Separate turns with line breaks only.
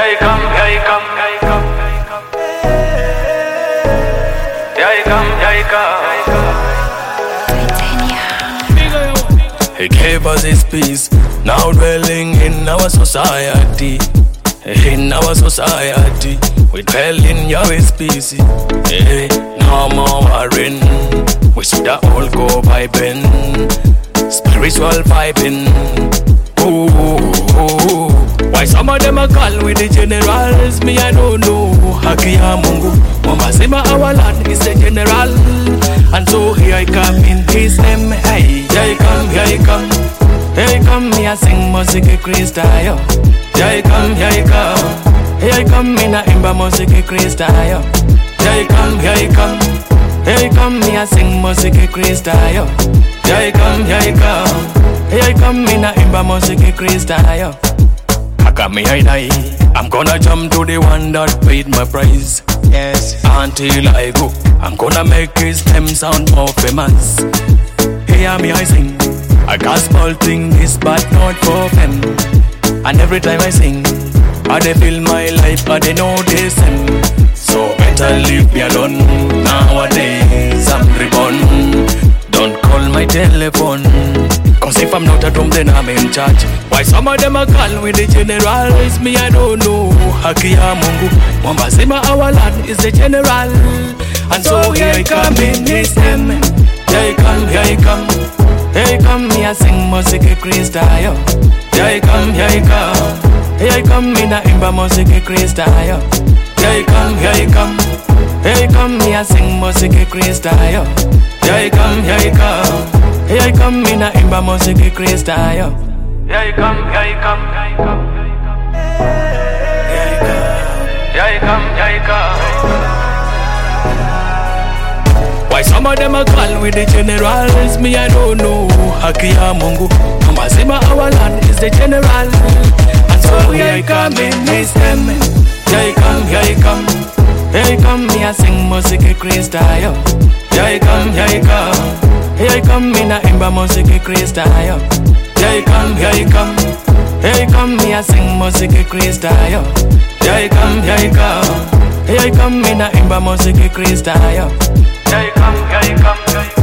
Here he come, here he come, here he come. Here he come, here he come.
He gave us his peace, now dwelling in our society. In our society, we dwell in Yahweh's peace. Hey, no more worrying, we should all go vibing, spiritual vibing. Ooh, why some of them are call with the generals? Me I don't know. Haki ya Mungu, Mwambazima our Lord is the general, and so here I come in His name. Hey, here he come, here he come. Here he come, me a sing music Krista yo. Here he come, here he come. Here he come, me na imba music Krista yo. Here he come, here he come. Here he come, me a sing music Krista yo. Here he come, here he come. Here he come, me na imba music Krista yo. Got me I die, I'm gonna jump to the one that paid my price.
Yes.
Until I go, I'm gonna make his name sound more famous. Hear me I sing, a gospel thing is but not for fame. And every time I sing, I dey feel my life, I dey know the same. So better leave me alone, nowadays I'm reborn. Don't call my telephone, cause if I'm not at home then I'm in charge. Why some of them are call with the generals? Me I don't know. Haki ya Mungu, Mwambazima our Lord is the general, and so here he come in His name. Here he come, here he come. Here he come, me a sing music Krista yo. Here he come, here he come. Here he come, me na imba music Krista yo. Here he come, here he come. Here he come, me a sing music Krista yo. Here he come, here he come. Here he come, me na imba music Krista yo.
Here he come, here he come, here he come. Here he come, here he come.
Why some of them are call with the generals? Me I don't know. Haki ya Mungu, Mwambazima our Lord is the general, and so here he come in His name. Here he come, here he come. Here he come, me a sing music Krista yo. Here he come, here he come. Here he come, me na imba music Krista yo. Here he come, here he come. Here he come, me a sing music Krista yo. Here he come, here he come. Here he come, me na imba music Krista yo.
Here he come, here he come, here he come.